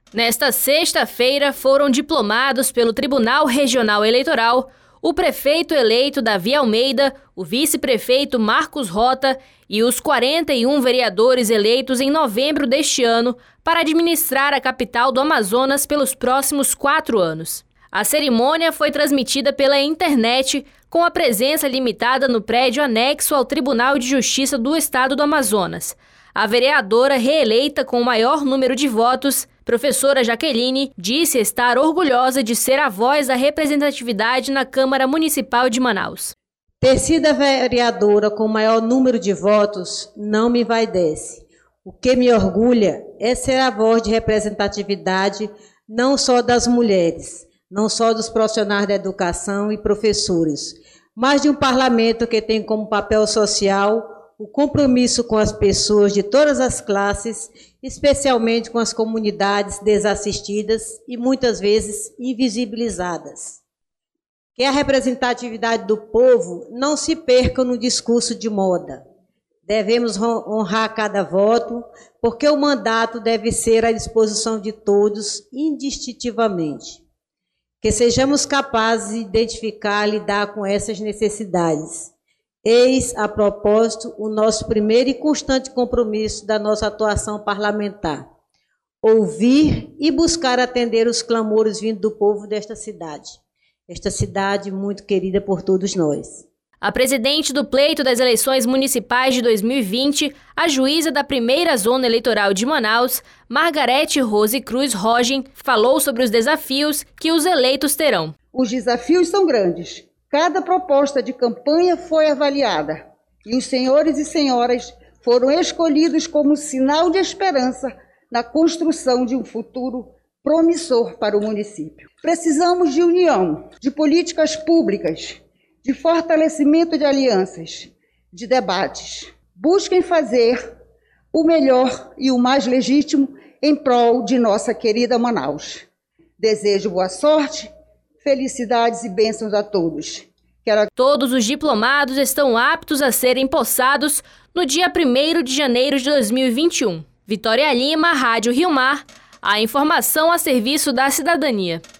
Nesta sexta-feira foram diplomados pelo Tribunal Regional Eleitoral o prefeito eleito Davi Almeida, o vice-prefeito Marcos Rota e os 41 vereadores eleitos em novembro deste ano para administrar a capital do Amazonas pelos próximos 4 anos. A cerimônia foi transmitida pela internet com a presença limitada no prédio anexo ao Tribunal de Justiça do Estado do Amazonas. A vereadora reeleita com o maior número de votos, professora Jaqueline, disse estar orgulhosa de ser a voz da representatividade na Câmara Municipal de Manaus. Ter sido a vereadora com o maior número de votos não me envaidece. O que me orgulha é ser a voz de representatividade não só das mulheres, não só dos profissionais da educação e professores, mas de um parlamento que tem como papel social o compromisso com as pessoas de todas as classes, especialmente com as comunidades desassistidas e muitas vezes invisibilizadas. Que a representatividade do povo não se perca no discurso de moda. Devemos honrar cada voto, porque o mandato deve ser à disposição de todos, indistintivamente. Que sejamos capazes de identificar e lidar com essas necessidades. Eis, a propósito, o nosso primeiro e constante compromisso da nossa atuação parlamentar. Ouvir e buscar atender os clamores vindos do povo desta cidade. Esta cidade muito querida por todos nós. A presidente do pleito das eleições municipais de 2020, a juíza da primeira zona eleitoral de Manaus, Margarete Rose Cruz Rogen, falou sobre os desafios que os eleitos terão. Os desafios são grandes. Cada proposta de campanha foi avaliada e os senhores e senhoras foram escolhidos como sinal de esperança na construção de um futuro promissor para o município. Precisamos de união, de políticas públicas, de fortalecimento de alianças, de debates. Busquem fazer o melhor e o mais legítimo em prol de nossa querida Manaus. Desejo boa sorte, felicidades e bênçãos a todos. Todos os diplomados estão aptos a serem possados no dia 1º de janeiro de 2021. Vitória Lima, Rádio Rio Mar, a informação a serviço da cidadania.